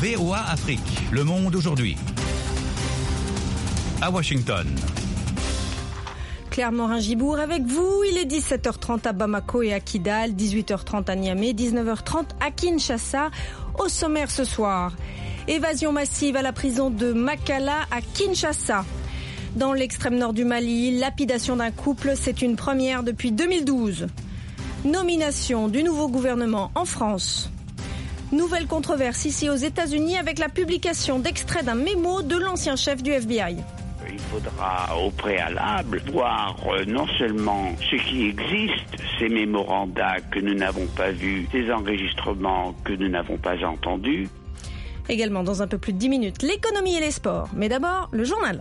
VOA Afrique, le monde aujourd'hui. À Washington. Claire Morin-Gibour avec vous, il est 17h30 à Bamako et à Kidal, 18h30 à Niamey, 19h30 à Kinshasa. Au sommaire ce soir, évasion massive à la prison de Makala à Kinshasa. Dans l'extrême nord du Mali, lapidation d'un couple, c'est une première depuis 2012. Nomination du nouveau gouvernement en France. Nouvelle controverse ici aux États-Unis avec la publication d'extraits d'un mémo de l'ancien chef du FBI. Il faudra au préalable voir non seulement ce qui existe, ces mémorandas que nous n'avons pas vus, ces enregistrements que nous n'avons pas entendus. Également dans un peu plus de 10 minutes, l'économie et les sports. Mais d'abord, le journal.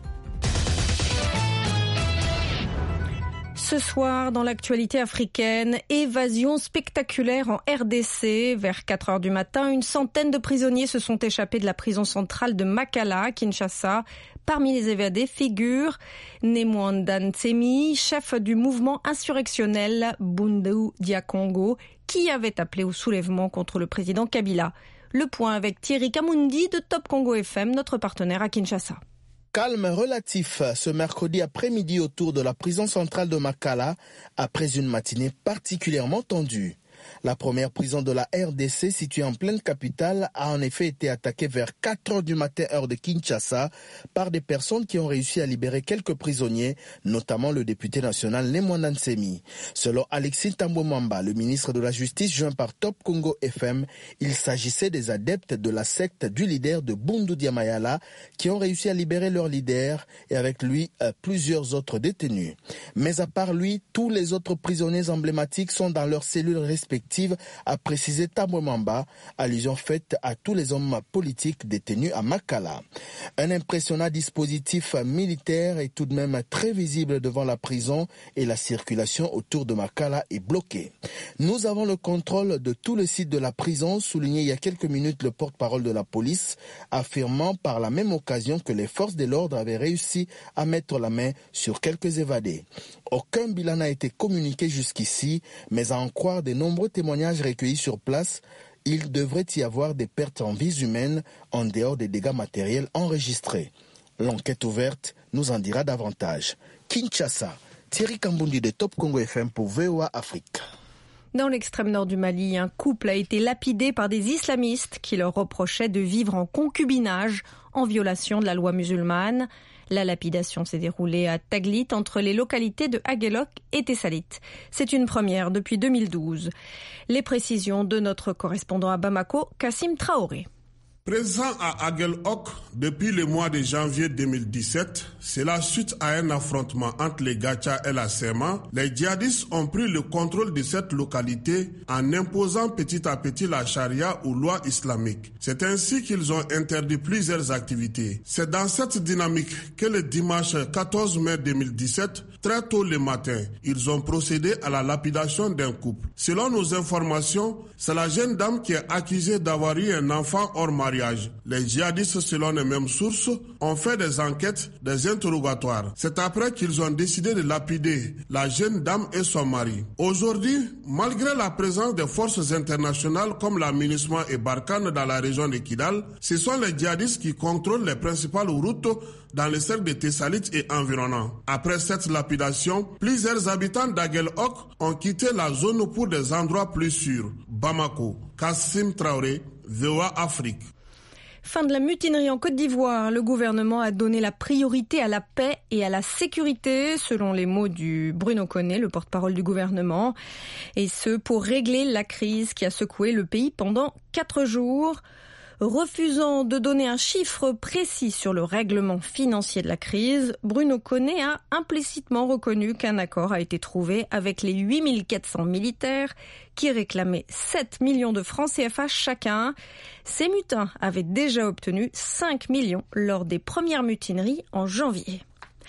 Ce soir, dans l'actualité africaine, évasion spectaculaire en RDC. Vers 4h du matin, une centaine de prisonniers se sont échappés de la prison centrale de Makala, à Kinshasa. Parmi les évadés figure Nemwanda Ntsemi, chef du mouvement insurrectionnel Bundu Dia Congo, qui avait appelé au soulèvement contre le président Kabila. Le point avec Thierry Kamundi de Top Congo FM, notre partenaire à Kinshasa. Calme relatif ce mercredi après-midi autour de la prison centrale de Makala, après une matinée particulièrement tendue. La première prison de la RDC, située en pleine capitale, a en effet été attaquée vers 4h du matin heure de Kinshasa par des personnes qui ont réussi à libérer quelques prisonniers, notamment le député national Nemwanda Ntsemi. Selon Alexis Tambwe-Mwamba, le ministre de la Justice joint par Top Congo FM, il s'agissait des adeptes de la secte du leader de Bundu Dia Mayala qui ont réussi à libérer leur leader et avec lui plusieurs autres détenus. Mais à part lui, tous les autres prisonniers emblématiques sont dans leurs cellules respectives, a précisé Tambwe-Mwamba, allusion faite à tous les hommes politiques détenus à Makala. Un impressionnant dispositif militaire est tout de même très visible devant la prison et la circulation autour de Makala est bloquée. Nous avons le contrôle de tout le site de la prison, souligné il y a quelques minutes le porte-parole de la police, affirmant par la même occasion que les forces de l'ordre avaient réussi à mettre la main sur quelques évadés. Aucun bilan n'a été communiqué jusqu'ici, mais à en croire des nombreux témoignages recueillis sur place, il devrait y avoir des pertes en vies humaines en dehors des dégâts matériels enregistrés. L'enquête ouverte nous en dira davantage. Kinshasa, Thierry Kambundi de Top Congo FM pour VOA Afrique. Dans l'extrême nord du Mali, un couple a été lapidé par des islamistes qui leur reprochaient de vivre en concubinage en violation de la loi musulmane. La lapidation s'est déroulée à Taglit, entre les localités de Aguelok et Tessalit. C'est une première depuis 2012. Les précisions de notre correspondant à Bamako, Kassim Traoré. Présent à Aguelok depuis le mois de janvier 2017, c'est la suite à un affrontement entre les Gacha et la Sema. Les djihadistes ont pris le contrôle de cette localité en imposant petit à petit la charia ou loi islamique. C'est ainsi qu'ils ont interdit plusieurs activités. C'est dans cette dynamique que le dimanche 14 mai 2017, très tôt le matin, ils ont procédé à la lapidation d'un couple. Selon nos informations, c'est la jeune dame qui est accusée d'avoir eu un enfant hors mariage. Les djihadistes, selon les mêmes sources, ont fait des enquêtes, des interrogatoires. C'est après qu'ils ont décidé de lapider la jeune dame et son mari. Aujourd'hui, malgré la présence des forces internationales comme la MINUSMA et Barkhane dans la région de Kidal, ce sont les djihadistes qui contrôlent les principales routes dans le cercle de Tessalit et environnant. Après cette lapidation, plusieurs habitants d'Aguelok ont quitté la zone pour des endroits plus sûrs. Bamako, Kassim Traoré, VOA Afrique. Fin de la mutinerie en Côte d'Ivoire. Le gouvernement a donné la priorité à la paix et à la sécurité, selon les mots du Bruno Koné, le porte-parole du gouvernement. Et ce, pour régler la crise qui a secoué le pays pendant 4 jours. Refusant de donner un chiffre précis sur le règlement financier de la crise, Bruno Koné a implicitement reconnu qu'un accord a été trouvé avec les 8400 militaires qui réclamaient 7 millions de francs CFA chacun. Ces mutins avaient déjà obtenu 5 millions lors des premières mutineries en janvier.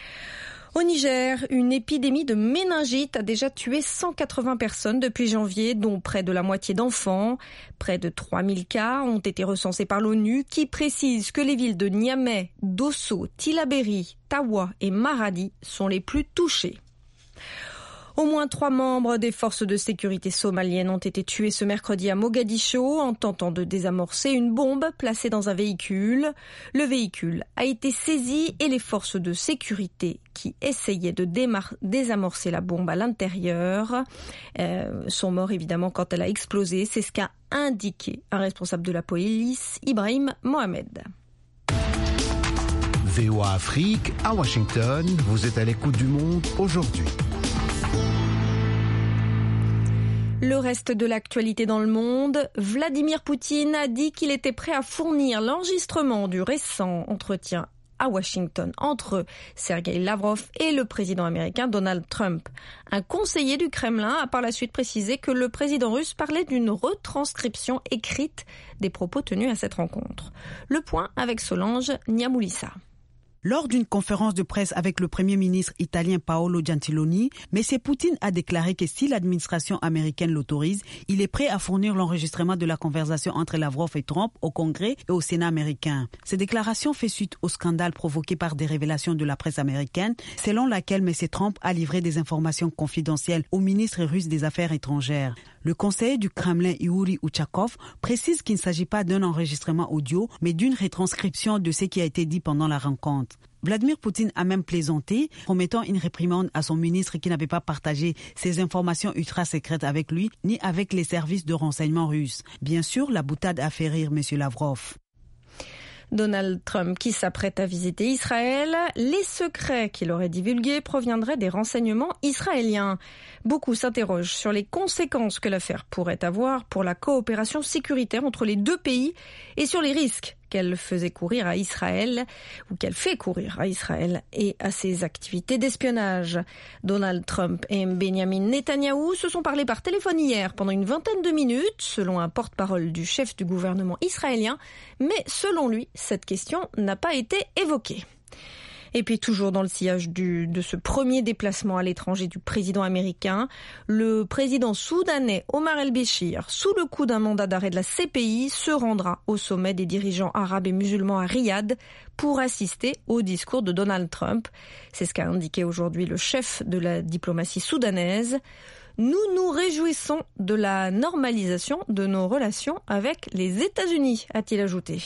Au Niger, une épidémie de méningite a déjà tué 180 personnes depuis janvier, dont près de la moitié d'enfants. Près de 3000 cas ont été recensés par l'ONU, qui précise que les villes de Niamey, Dosso, Tillabéri, Tawa et Maradi sont les plus touchées. Au moins 3 membres des forces de sécurité somaliennes ont été tués ce mercredi à Mogadiscio en tentant de désamorcer une bombe placée dans un véhicule. Le véhicule a été saisi et les forces de sécurité qui essayaient de désamorcer la bombe à l'intérieur sont morts évidemment quand elle a explosé. C'est ce qu'a indiqué un responsable de la police, Ibrahim Mohamed. VOA Afrique, à Washington, vous êtes à l'écoute du monde aujourd'hui. Le reste de l'actualité dans le monde, Vladimir Poutine a dit qu'il était prêt à fournir l'enregistrement du récent entretien à Washington entre Sergei Lavrov et le président américain Donald Trump. Un conseiller du Kremlin a par la suite précisé que le président russe parlait d'une retranscription écrite des propos tenus à cette rencontre. Le point avec Solange Niamoulissa. Lors d'une conférence de presse avec le Premier ministre italien Paolo Gentiloni, M. Poutine a déclaré que si l'administration américaine l'autorise, il est prêt à fournir l'enregistrement de la conversation entre Lavrov et Trump au Congrès et au Sénat américain. Cette déclaration fait suite au scandale provoqué par des révélations de la presse américaine, selon laquelle M. Trump a livré des informations confidentielles au ministre russe des Affaires étrangères. Le conseiller du Kremlin, Yuri Uchakov, précise qu'il ne s'agit pas d'un enregistrement audio, mais d'une retranscription de ce qui a été dit pendant la rencontre. Vladimir Poutine a même plaisanté, promettant une réprimande à son ministre qui n'avait pas partagé ces informations ultra-secrètes avec lui, ni avec les services de renseignement russes. Bien sûr, la boutade a fait rire M. Lavrov. Donald Trump qui s'apprête à visiter Israël, les secrets qu'il aurait divulgués proviendraient des renseignements israéliens. Beaucoup s'interrogent sur les conséquences que l'affaire pourrait avoir pour la coopération sécuritaire entre les deux pays et sur les risques qu'elle faisait courir à Israël, ou qu'elle fait courir à Israël et à ses activités d'espionnage. Donald Trump et Benjamin Netanyahou se sont parlé par téléphone hier pendant une vingtaine de minutes, selon un porte-parole du chef du gouvernement israélien, mais selon lui, cette question n'a pas été évoquée. Et puis toujours dans le sillage de ce premier déplacement à l'étranger du président américain, le président soudanais Omar el-Béchir, sous le coup d'un mandat d'arrêt de la CPI, se rendra au sommet des dirigeants arabes et musulmans à Riyad pour assister au discours de Donald Trump. C'est ce qu'a indiqué aujourd'hui le chef de la diplomatie soudanaise. Nous nous réjouissons de la normalisation de nos relations avec les États-Unis, a-t-il ajouté.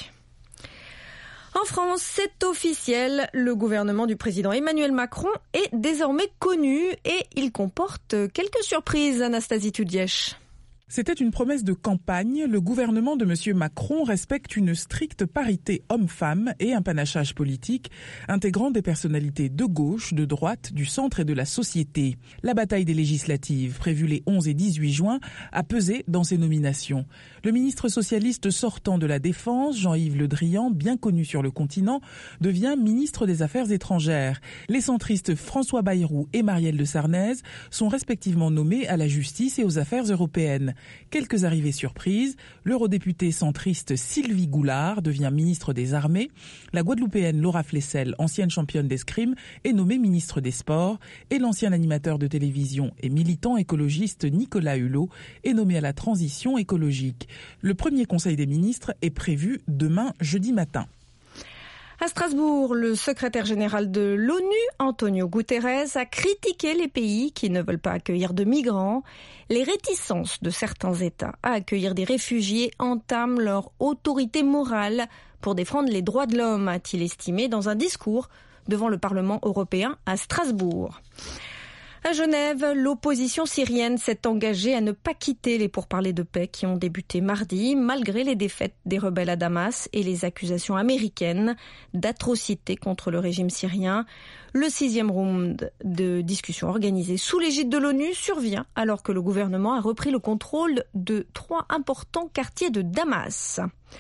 En France, c'est officiel, le gouvernement du président Emmanuel Macron est désormais connu et il comporte quelques surprises, Anastasie Tudièche. C'était une promesse de campagne. Le gouvernement de M. Macron respecte une stricte parité homme-femme et un panachage politique intégrant des personnalités de gauche, de droite, du centre et de la société. La bataille des législatives, prévue les 11 et 18 juin, a pesé dans ces nominations. Le ministre socialiste sortant de la Défense, Jean-Yves Le Drian, bien connu sur le continent, devient ministre des Affaires étrangères. Les centristes François Bayrou et Marielle de Sarnez sont respectivement nommés à la justice et aux affaires européennes. Quelques arrivées surprises, l'eurodéputée centriste Sylvie Goulard devient ministre des Armées, la Guadeloupéenne Laura Flessel, ancienne championne d'escrime, est nommée ministre des Sports et l'ancien animateur de télévision et militant écologiste Nicolas Hulot est nommé à la transition écologique. Le premier conseil des ministres est prévu demain jeudi matin. À Strasbourg, le secrétaire général de l'ONU, Antonio Guterres, a critiqué les pays qui ne veulent pas accueillir de migrants. Les réticences de certains États à accueillir des réfugiés entament leur autorité morale pour défendre les droits de l'homme, a-t-il estimé dans un discours devant le Parlement européen à Strasbourg. À Genève, l'opposition syrienne s'est engagée à ne pas quitter les pourparlers de paix qui ont débuté mardi, malgré les défaites des rebelles à Damas et les accusations américaines d'atrocités contre le régime syrien. Le 6e round de discussion organisé sous l'égide de l'ONU survient alors que le gouvernement a repris le contrôle de 3 importants quartiers de Damas.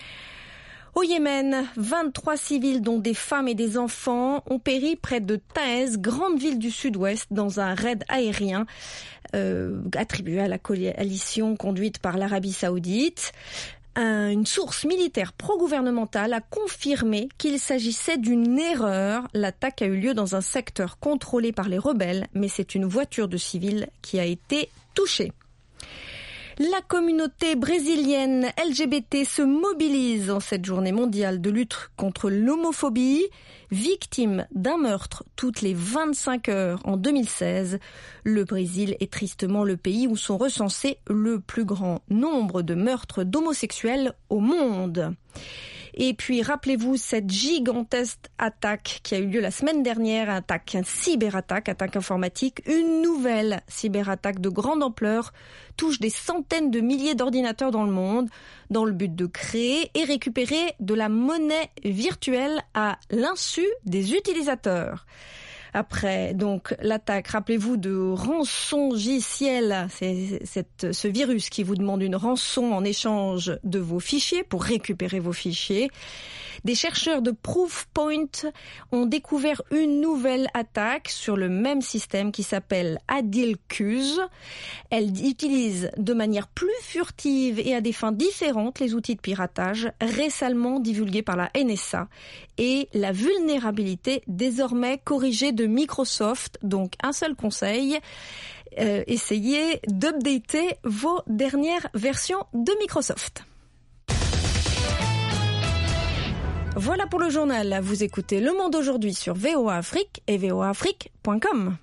Au Yémen, 23 civils, dont des femmes et des enfants, ont péri près de Taïz, grande ville du sud-ouest, dans un raid aérien attribué à la coalition conduite par l'Arabie saoudite. Une source militaire pro-gouvernementale a confirmé qu'il s'agissait d'une erreur. L'attaque a eu lieu dans un secteur contrôlé par les rebelles, mais c'est une voiture de civils qui a été touchée. La communauté brésilienne LGBT se mobilise en cette journée mondiale de lutte contre l'homophobie. Victime d'un meurtre toutes les 25 heures en 2016, le Brésil est tristement le pays où sont recensés le plus grand nombre de meurtres d'homosexuels au monde. Et puis, rappelez-vous cette gigantesque attaque qui a eu lieu la semaine dernière, cyberattaque informatique. Une nouvelle cyberattaque de grande ampleur touche des centaines de milliers d'ordinateurs dans le monde dans le but de créer et récupérer de la monnaie virtuelle à l'insu des utilisateurs. Après donc l'attaque, rappelez-vous de rançongiciel, c'est ce virus qui vous demande une rançon en échange de vos fichiers pour récupérer vos fichiers. Des chercheurs de Proofpoint ont découvert une nouvelle attaque sur le même système qui s'appelle Adilcuse. Elle utilise de manière plus furtive et à des fins différentes les outils de piratage récemment divulgués par la NSA et la vulnérabilité désormais corrigée de Microsoft. Donc un seul conseil, essayez d'updater vos dernières versions de Microsoft. Voilà pour le journal. Vous écoutez Le Monde aujourd'hui sur VOA Afrique et voaafrique.com.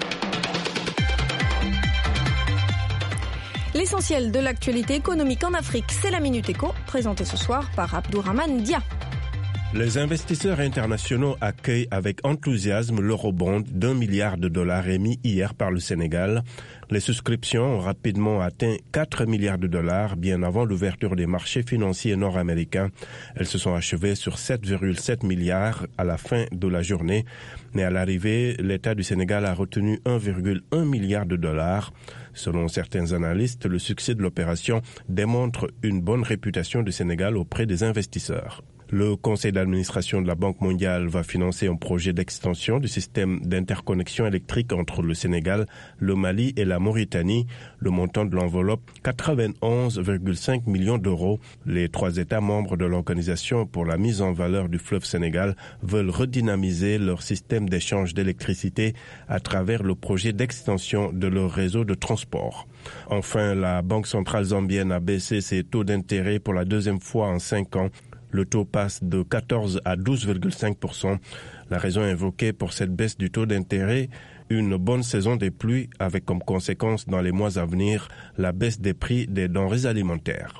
L'essentiel de l'actualité économique en Afrique, c'est la Minute Éco, présentée ce soir par Abdourahmane Dia. Les investisseurs internationaux accueillent avec enthousiasme l'eurobond d'$1 milliard émis hier par le Sénégal. Les souscriptions ont rapidement atteint $4 milliards, bien avant l'ouverture des marchés financiers nord-américains. Elles se sont achevées sur 7,7 milliards à la fin de la journée. Mais à l'arrivée, l'État du Sénégal a retenu $1,1 milliard. Selon certains analystes, le succès de l'opération démontre une bonne réputation du Sénégal auprès des investisseurs. Le conseil d'administration de la Banque mondiale va financer un projet d'extension du système d'interconnexion électrique entre le Sénégal, le Mali et la Mauritanie. Le montant de l'enveloppe, 91,5 millions d'euros. Les 3 États membres de l'Organisation pour la mise en valeur du fleuve Sénégal veulent redynamiser leur système d'échange d'électricité à travers le projet d'extension de leur réseau de transport. Enfin, la Banque centrale zambienne a baissé ses taux d'intérêt pour la deuxième fois en 5 ans. Le taux passe de 14 à 12,5%. La raison invoquée pour cette baisse du taux d'intérêt, une bonne saison des pluies avec comme conséquence dans les mois à venir la baisse des prix des denrées alimentaires.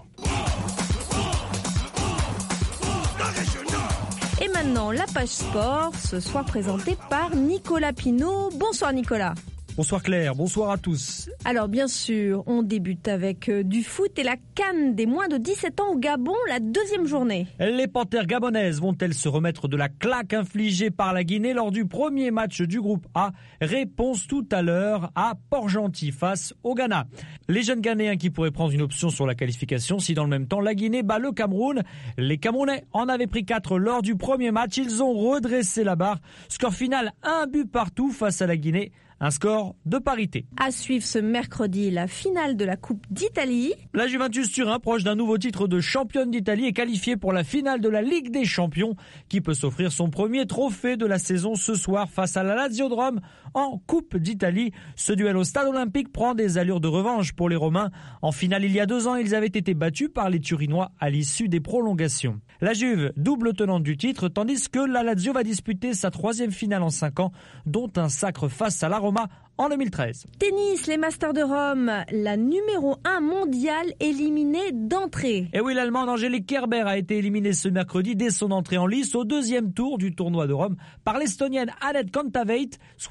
Et maintenant, la page sport, ce soir présentée par Nicolas Pinault. Bonsoir Nicolas. Bonsoir Claire, bonsoir à tous. Alors bien sûr, on débute avec du foot et la CAN des moins de 17 ans au Gabon, la 2e journée. Les Panthères gabonaises vont-elles se remettre de la claque infligée par la Guinée lors du premier match du groupe A? Réponse tout à l'heure à Port-Gentil face au Ghana. Les jeunes Ghanéens qui pourraient prendre une option sur la qualification si dans le même temps la Guinée bat le Cameroun. Les Camerounais en avaient pris 4 lors du premier match, ils ont redressé la barre. Score final 1 but partout face à la Guinée. Un score de parité. À suivre ce mercredi, la finale de la Coupe d'Italie. La Juventus Turin, proche d'un nouveau titre de championne d'Italie, est qualifiée pour la finale de la Ligue des Champions, qui peut s'offrir son premier trophée de la saison ce soir face à la Lazio de Rome en Coupe d'Italie. Ce duel au stade olympique prend des allures de revanche pour les Romains. En finale, il y a 2 ans, ils avaient été battus par les Turinois à l'issue des prolongations. La Juve, double tenante du titre, tandis que la Lazio va disputer sa 3e finale en 5 ans, dont un sacre face à la Roma en 2013. Tennis, les Masters de Rome, la numéro 1 mondiale éliminée d'entrée. Et oui, l'Allemande Angelique Kerber a été éliminée ce mercredi dès son entrée en lice au 2e tour du tournoi de Rome par l'Estonienne Anett Kontaveit,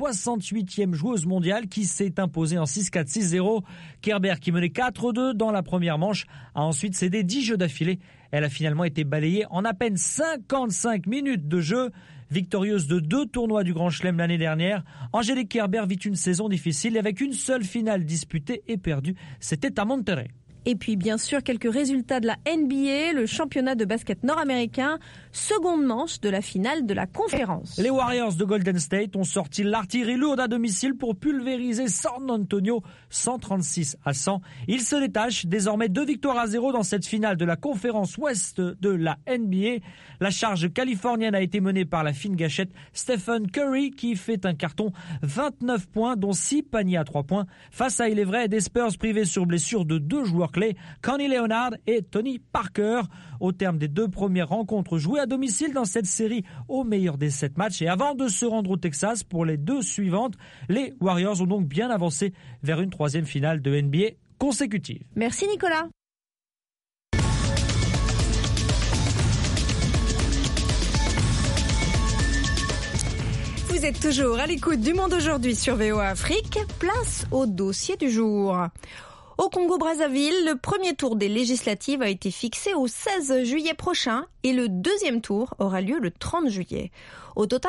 68e joueuse mondiale qui s'est imposée en 6-4, 6-0. Kerber, qui menait 4-2 dans la première manche, a ensuite cédé 10 jeux d'affilée. Elle a finalement été balayée en à peine 55 minutes de jeu. Victorieuse de 2 tournois du Grand Chelem l'année dernière, Angelique Kerber vit une saison difficile avec une seule finale disputée et perdue. C'était à Monterrey. Et puis bien sûr quelques résultats de la NBA, le championnat de basket nord-américain, seconde manche de la finale de la conférence. Les Warriors de Golden State ont sorti l'artillerie lourde à domicile pour pulvériser San Antonio 136-100. Ils se détachent désormais 2-0 dans cette finale de la conférence ouest de la NBA. La charge californienne a été menée par la fine gâchette Stephen Curry qui fait un carton 29 points dont 6 paniers à 3 points face à, il est vrai, des Spurs privés sur blessure de 2 joueurs Barclay, Connie Leonard et Tony Parker. Au terme des 2 premières rencontres jouées à domicile dans cette série au meilleur des 7 matchs et avant de se rendre au Texas pour les 2 suivantes, les Warriors ont donc bien avancé vers une 3e finale de NBA consécutive. Merci Nicolas. Vous êtes toujours à l'écoute du Monde aujourd'hui sur VOA Afrique. Place au dossier du jour. Au Congo-Brazzaville, le premier tour des législatives a été fixé au 16 juillet prochain et le 2e tour aura lieu le 30 juillet. Au total,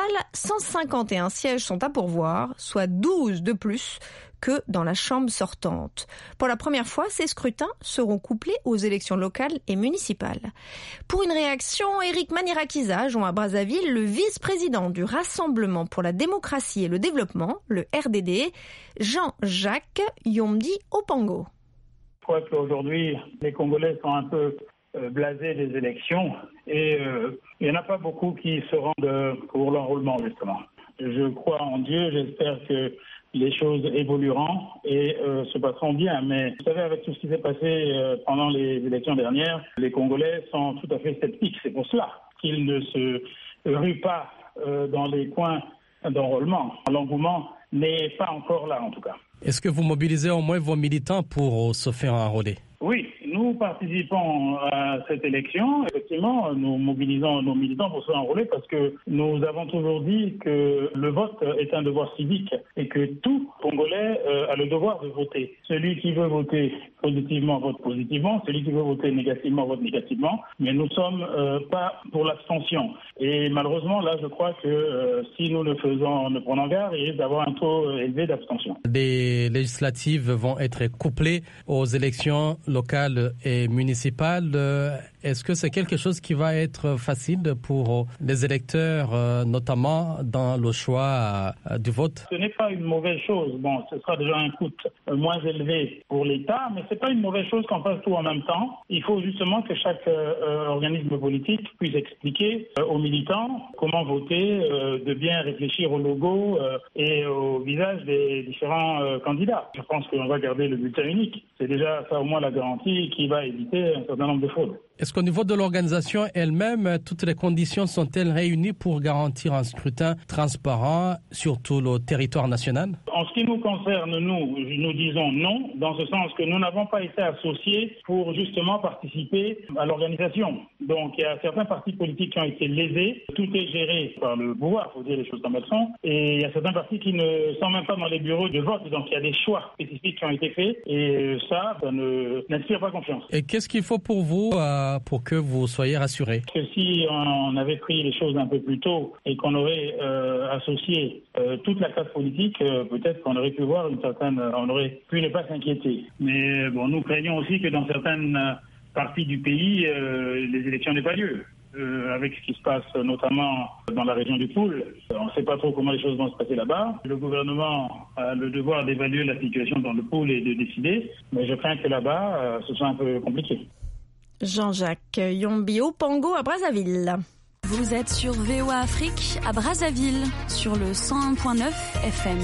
151 sièges sont à pourvoir, soit 12 de plus que dans la chambre sortante. Pour la première fois, ces scrutins seront couplés aux élections locales et municipales. Pour une réaction, Éric Manirakiza joint à Brazzaville le vice-président du Rassemblement pour la démocratie et le développement, le RDD, Jean-Jacques Yomdi Opango. Je crois qu'aujourd'hui, les Congolais sont un peu blasés des élections et il n'y en a pas beaucoup qui se rendent pour l'enrôlement, justement. Je crois en Dieu, j'espère que les choses évolueront et se passeront bien. Mais vous savez, avec tout ce qui s'est passé pendant les élections dernières, les Congolais sont tout à fait sceptiques. C'est pour cela qu'ils ne se ruent pas dans les coins d'enrôlement. L'engouement n'est pas encore là, en tout cas. Est-ce que vous mobilisez au moins vos militants pour se faire enrôler ? Oui, nous participons à cette élection. Effectivement, nous mobilisons nos militants pour se faire enrôler parce que nous avons toujours dit que le vote est un devoir civique et que tout Congolais a le devoir de voter. Celui qui veut voter positivement vote positivement, celui qui veut voter négativement vote négativement, mais nous ne sommes pas pour l'abstention. Et malheureusement, là, je crois que si nous ne prenons garde, il risque d'avoir un taux élevé d'abstention. Les législatives vont être couplées aux élections locales et municipales. Est-ce que c'est quelque chose qui va être facile pour les électeurs, notamment dans le choix du vote? Ce n'est pas une mauvaise chose. Bon, ce sera déjà un coût moins élevé pour l'État, mais c'est pas une mauvaise chose qu'on fasse tout en même temps. Il faut justement que chaque organisme politique puisse expliquer aux militants comment voter, de bien réfléchir au logo et au visage des différents candidats. Je pense qu'on va garder le bulletin unique. C'est déjà ça au moins la garantie qui va éviter un certain nombre de fraudes. Est-ce qu'au niveau de l'organisation elle-même, toutes les conditions sont-elles réunies pour garantir un scrutin transparent sur tout le territoire national? En ce qui nous concerne, nous disons non, dans ce sens que nous n'avons pas été associés pour justement participer à l'organisation. Donc il y a certains partis politiques qui ont été lésés. Tout est géré par le pouvoir, il faut dire les choses comme elles sont. Et il y a certains partis qui ne sont même pas dans les bureaux de vote. Donc il y a des choix spécifiques qui ont été faits. Et ça n'inspire pas confiance. Et qu'est-ce qu'il faut pour vous pour que vous soyez rassurés? Que si on avait pris les choses un peu plus tôt et qu'on aurait associé toute la classe politique, peut-être qu'on aurait pu voir on aurait pu ne pas s'inquiéter. Mais bon, nous craignons aussi que dans certaines parties du pays, les élections n'aient pas lieu. Avec ce qui se passe notamment dans la région du Poul. On ne sait pas trop comment les choses vont se passer là-bas. Le gouvernement a le devoir d'évaluer la situation dans le Poul et de décider, mais je crains que là-bas, ce soit un peu compliqué. Jean-Jacques Yombi Opango à Brazzaville. Vous êtes sur VOA Afrique à Brazzaville, sur le 101.9 FM.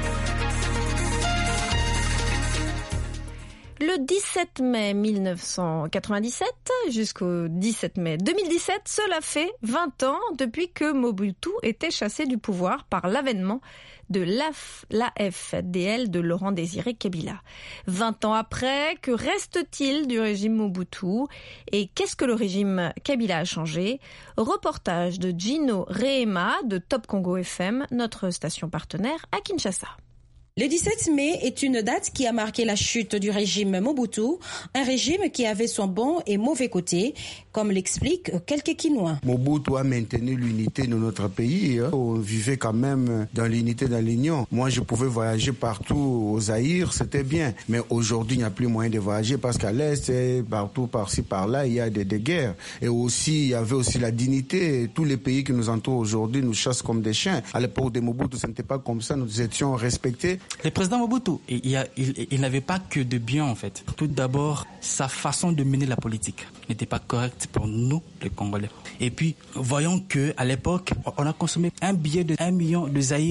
Le 17 mai 1997 jusqu'au 17 mai 2017, cela fait 20 ans depuis que Mobutu était chassé du pouvoir par l'avènement de l'AFDL de Laurent Désiré Kabila. 20 ans après, que reste-t-il du régime Mobutu et qu'est-ce que le régime Kabila a changé? Reportage de Gino Rehema de Top Congo FM, notre station partenaire à Kinshasa. Le 17 mai est une date qui a marqué la chute du régime Mobutu, un régime qui avait son bon et mauvais côté, comme l'expliquent quelques Kinois. Mobutu a maintenu l'unité de notre pays. On vivait quand même dans l'unité, dans l'union. Moi, je pouvais voyager partout au Zaïre, c'était bien. Mais aujourd'hui, il n'y a plus moyen de voyager parce qu'à l'Est, partout, par-ci, par-là, il y a des guerres. Et aussi, il y avait aussi la dignité. Tous les pays qui nous entourent aujourd'hui nous chassent comme des chiens. À l'époque de Mobutu, ce n'était pas comme ça. Nous étions respectés. Le président Mobutu, il n'avait pas que de bien en fait. Tout d'abord, sa façon de mener la politique n'était pas correcte pour nous, les Congolais. Et puis, voyons que à l'époque, on a consommé un billet de 1 million de Zaïre.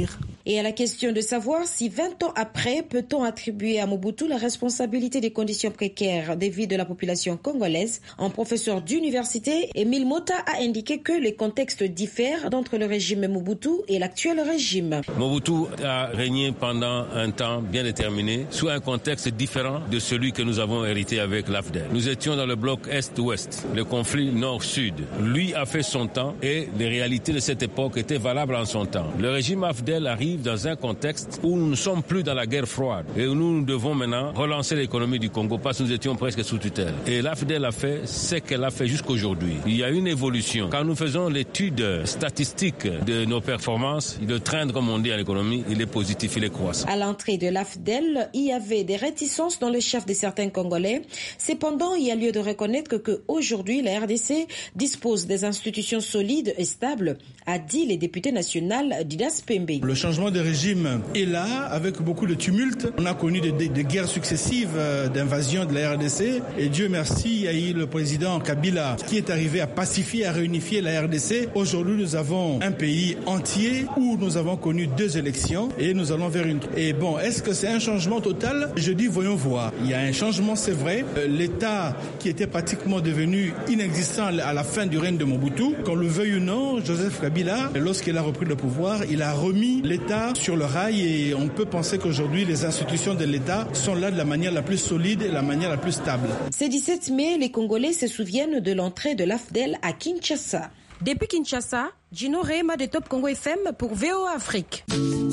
Et à la question de savoir si 20 ans après, peut-on attribuer à Mobutu la responsabilité des conditions précaires des vies de la population congolaise, un professeur d'université, Émile Mota, a indiqué que les contextes diffèrent entre le régime Mobutu et l'actuel régime. Mobutu a régné pendant un temps bien déterminé sous un contexte différent de celui que nous avons hérité avec l'AFDEL. Nous étions dans le bloc Est-Ouest, le conflit Nord-Sud. Lui a fait son temps et les réalités de cette époque étaient valables en son temps. Le régime AFDEL arrive dans un contexte où nous ne sommes plus dans la guerre froide et où nous devons maintenant relancer l'économie du Congo parce que nous étions presque sous tutelle. Et l'AFDEL a fait ce qu'elle a fait jusqu'aujourd'hui. Il y a une évolution. Quand nous faisons l'étude statistique de nos performances, le train, comme on dit en économie, il est positif, il est croissant. À l'entrée de l'AFDEL, il y avait des réticences dans le chef de certains Congolais. Cependant, il y a lieu de reconnaître qu'aujourd'hui, la RDC dispose des institutions solides et stables, a dit le député national Didas Pembe. Le changement de régime est là, avec beaucoup de tumultes. On a connu des guerres successives d'invasion de la RDC. Et Dieu merci, il y a eu le président Kabila qui est arrivé à pacifier, à réunifier la RDC. Aujourd'hui, nous avons un pays entier où nous avons connu 2 élections et nous allons vers une... Et bon, est-ce que c'est un changement total? Je dis, voyons voir. Il y a un changement, c'est vrai. L'État qui était pratiquement devenu inexistant à la fin du règne de Mobutu, qu'on le veuille ou non, Joseph Kabila, lorsqu'il a repris le pouvoir, il a remis l'État sur le rail et on peut penser qu'aujourd'hui, les institutions de l'État sont là de la manière la plus solide et la manière la plus stable. Ce 17 mai, les Congolais se souviennent de l'entrée de l'AFDEL à Kinshasa. Depuis Kinshasa, Gino Rema de Top Congo FM pour VOA Afrique.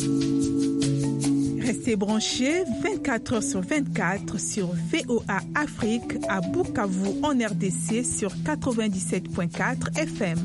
Restez branchés 24 h sur 24 sur VOA Afrique à Bukavu en RDC sur 97.4 FM.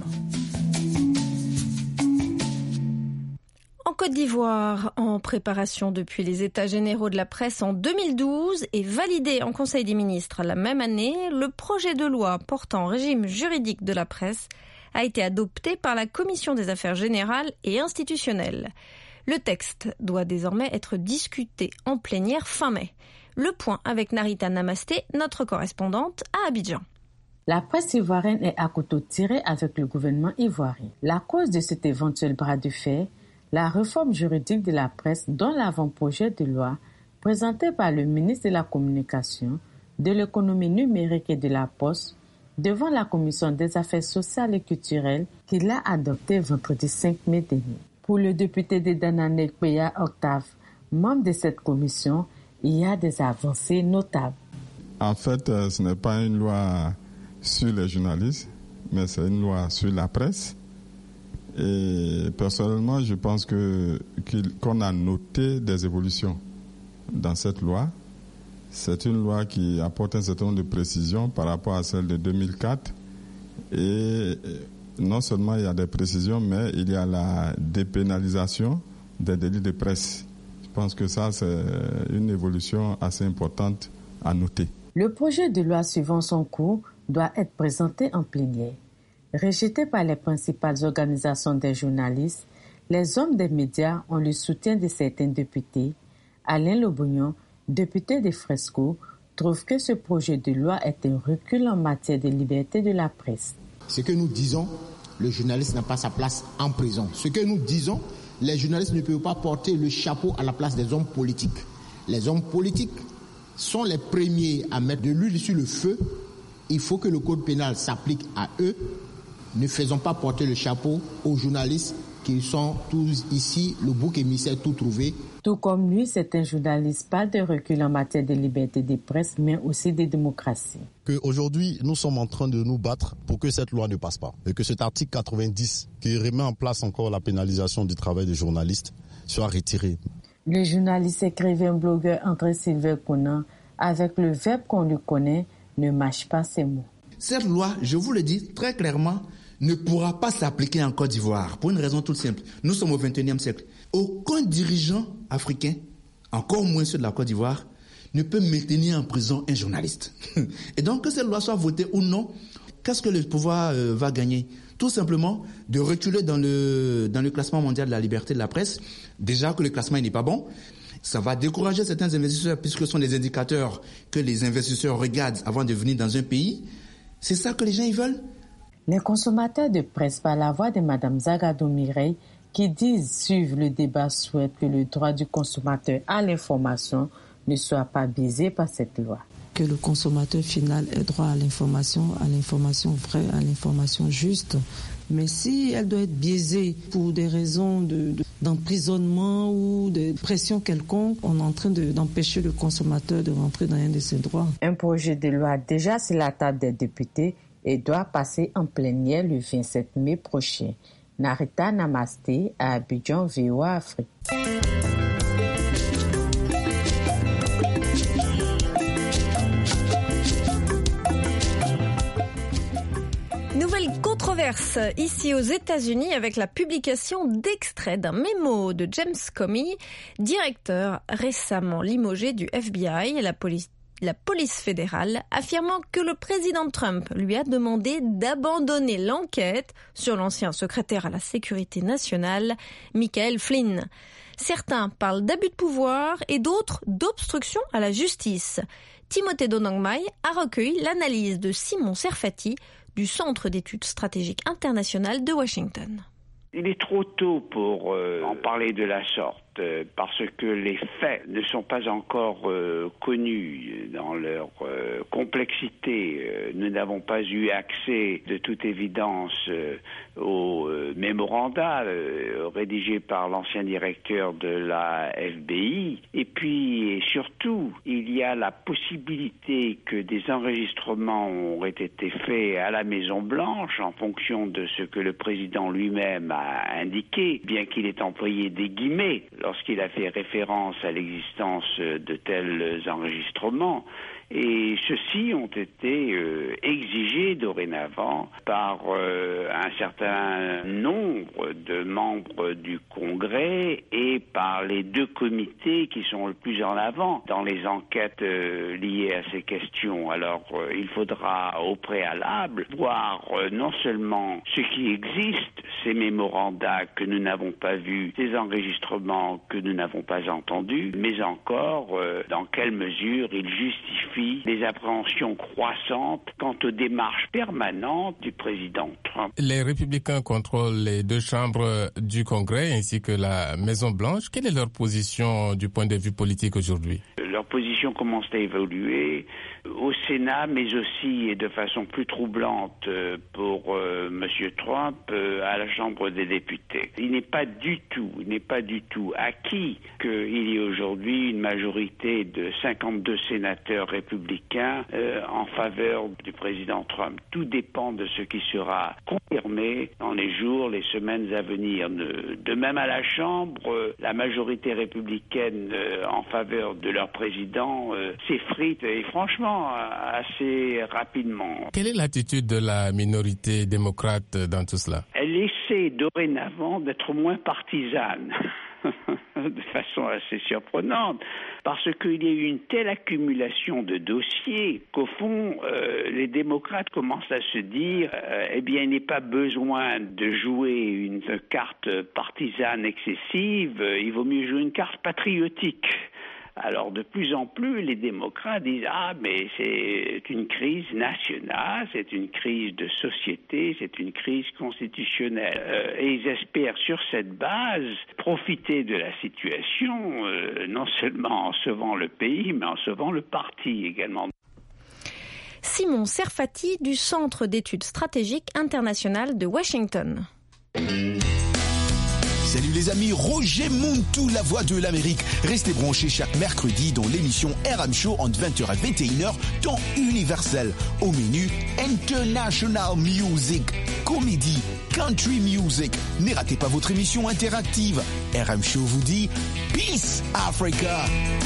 En Côte d'Ivoire, en préparation depuis les États généraux de la presse en 2012 et validé en Conseil des ministres la même année, le projet de loi portant régime juridique de la presse a été adopté par la Commission des affaires générales et institutionnelles. Le texte doit désormais être discuté en plénière fin mai. Le point avec Narita Namasté, notre correspondante à Abidjan. La presse ivoirienne est à couteau tiré avec le gouvernement ivoirien. La cause de cet éventuel bras de fer, la réforme juridique de la presse dont l'avant-projet de loi, présenté par le ministre de la Communication, de l'économie numérique et de la Poste, devant la Commission des affaires sociales et culturelles qui l'a adopté vendredi 5 mai dernier. Pour le député de Danane Kweya Octave, membre de cette commission, il y a des avancées notables. En fait, ce n'est pas une loi sur les journalistes, mais c'est une loi sur la presse. Et personnellement, je pense qu'on a noté des évolutions dans cette loi. C'est une loi qui apporte un certain nombre de précisions par rapport à celle de 2004. Et non seulement il y a des précisions, mais il y a la dépénalisation des délits de presse. Je pense que ça, c'est une évolution assez importante à noter. Le projet de loi suivant son cours doit être présenté en plénière. Rejeté par les principales organisations des journalistes, les hommes des médias ont le soutien de certains députés. Alain Lobognon, député de Fresco, trouve que ce projet de loi est un recul en matière de liberté de la presse. Ce que nous disons, le journaliste n'a pas sa place en prison. Ce que nous disons, les journalistes ne peuvent pas porter le chapeau à la place des hommes politiques. Les hommes politiques sont les premiers à mettre de l'huile sur le feu. Il faut que le code pénal s'applique à eux. Ne faisons pas porter le chapeau aux journalistes qui sont tous ici, le bouc émissaire tout trouvé. Tout comme lui, certains journalistes parlent de recul en matière de liberté de presse, mais aussi de démocratie. Aujourd'hui, nous sommes en train de nous battre pour que cette loi ne passe pas. Et que cet article 90, qui remet en place encore la pénalisation du travail des journalistes, soit retiré. Le journaliste écrivain blogueur André Sylvain Conan, avec le verbe qu'on lui connaît, ne mâche pas ses mots. Cette loi, je vous le dis très clairement, ne pourra pas s'appliquer en Côte d'Ivoire pour une raison toute simple. Nous sommes au XXIe siècle. Aucun dirigeant africain, encore moins ceux de la Côte d'Ivoire, ne peut maintenir en prison un journaliste. Et donc, que cette loi soit votée ou non, qu'est-ce que le pouvoir va gagner? Tout simplement de reculer dans le classement mondial de la liberté de la presse. Déjà que le classement n'est pas bon. Ça va décourager certains investisseurs puisque ce sont des indicateurs que les investisseurs regardent avant de venir dans un pays. C'est ça que les gens ils veulent. Les consommateurs de presse, par la voix de Mme Zagadou Mireille, qui disent suivre le débat souhaitent que le droit du consommateur à l'information ne soit pas biaisé par cette loi. Que le consommateur final ait droit à l'information vraie, à l'information juste. Mais si elle doit être biaisée pour des raisons d'emprisonnement ou de pression quelconque, on est en train d'empêcher le consommateur de rentrer dans un de ses droits. Un projet de loi déjà sur la table des députés et doit passer en plénière le 27 mai prochain. Narita Namasté à Abidjan, VOA Afrique. Nouvelle controverse ici aux États-Unis avec la publication d'extraits d'un mémo de James Comey, directeur récemment limogé du FBI, la police fédérale, affirmant que le président Trump lui a demandé d'abandonner l'enquête sur l'ancien secrétaire à la sécurité nationale, Michael Flynn. Certains parlent d'abus de pouvoir et d'autres d'obstruction à la justice. Timothée Donangmai a recueilli l'analyse de Simon Serfati du Centre d'études stratégiques internationales de Washington. Il est trop tôt pour en parler de la sorte, parce que les faits ne sont pas encore connus dans leur complexité. Nous n'avons pas eu accès de toute évidence au mémoranda rédigé par l'ancien directeur de la FBI. Et puis, surtout, il y a la possibilité que des enregistrements auraient été faits à la Maison-Blanche en fonction de ce que le président lui-même a indiqué, bien qu'il ait employé des guillemets lorsqu'il a fait référence à l'existence de tels enregistrements. Et ceux-ci ont été exigés dorénavant par un certain nombre de membres du Congrès et par les deux comités qui sont le plus en avant dans les enquêtes liées à ces questions. Alors, il faudra au préalable voir non seulement ce qui existe, ces mémorandas que nous n'avons pas vus, ces enregistrements que nous n'avons pas entendus, mais encore dans quelle mesure ils justifient des appréhensions croissantes quant aux démarches permanentes du président Trump. Les républicains contrôlent les deux chambres du Congrès ainsi que la Maison-Blanche. Quelle est leur position du point de vue politique aujourd'hui? Leur position commence à évoluer au Sénat, mais aussi et de façon plus troublante pour M. Trump à la Chambre des députés. Il n'est pas du tout acquis qu'il y ait aujourd'hui une majorité de 52 sénateurs républicains en faveur du président Trump. Tout dépend de ce qui sera confirmé dans les jours, les semaines à venir. De même à la Chambre, la majorité républicaine en faveur de leur président s'effrite et franchement assez rapidement. Quelle est l'attitude de la minorité démocrate dans tout cela? Elle essaie dorénavant d'être moins partisane. De façon assez surprenante, parce qu'il y a eu une telle accumulation de dossiers qu'au fond, les démocrates commencent à se dire il n'est pas besoin de jouer une carte partisane excessive, il vaut mieux jouer une carte patriotique. Alors, de plus en plus, les démocrates disent « mais c'est une crise nationale, c'est une crise de société, c'est une crise constitutionnelle. Et ils espèrent, sur cette base, profiter de la situation, non seulement en sauvant le pays, mais en sauvant le parti également. » Simon Serfati du Centre d'études stratégiques internationales de Washington. Salut les amis, Roger Montou, la voix de l'Amérique. Restez branchés chaque mercredi dans l'émission RM Show entre 20h et 21h, temps universel. Au menu, International Music, comédie, country music. Ne ratez pas votre émission interactive. RM Show vous dit Peace Africa.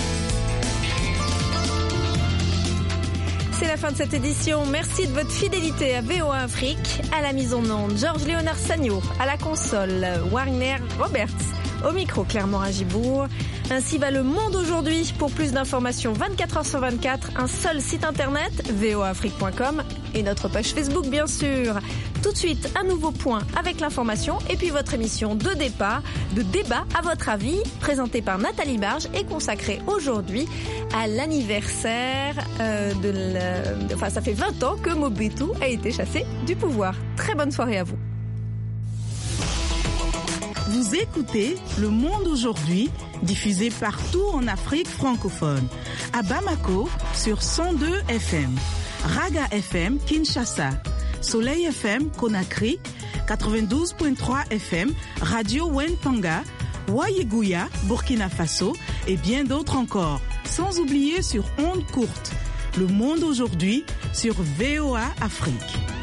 C'est la fin de cette édition. Merci de votre fidélité à VOA Afrique. À la mise en onde, Georges-Léonard Sagno. À la console, Warner Roberts. Au micro, Claire Morin-Gibourg. Ainsi va le monde aujourd'hui. Pour plus d'informations 24h/24, un seul site internet, voaafrique.com et notre page Facebook, bien sûr. Tout de suite, un nouveau point avec l'information et puis votre émission de débat à votre avis, présentée par Nathalie Barge et consacrée aujourd'hui à l'anniversaire ça fait 20 ans que Mobutu a été chassé du pouvoir. Très bonne soirée à vous. Vous écoutez Le Monde aujourd'hui, diffusé partout en Afrique francophone. À Bamako, sur 102 FM. Raga FM, Kinshasa. Soleil FM, Conakry. 92.3 FM, Radio Wentanga. Wayeguya, Burkina Faso. Et bien d'autres encore. Sans oublier sur ondes courtes. Le Monde aujourd'hui, sur VOA Afrique.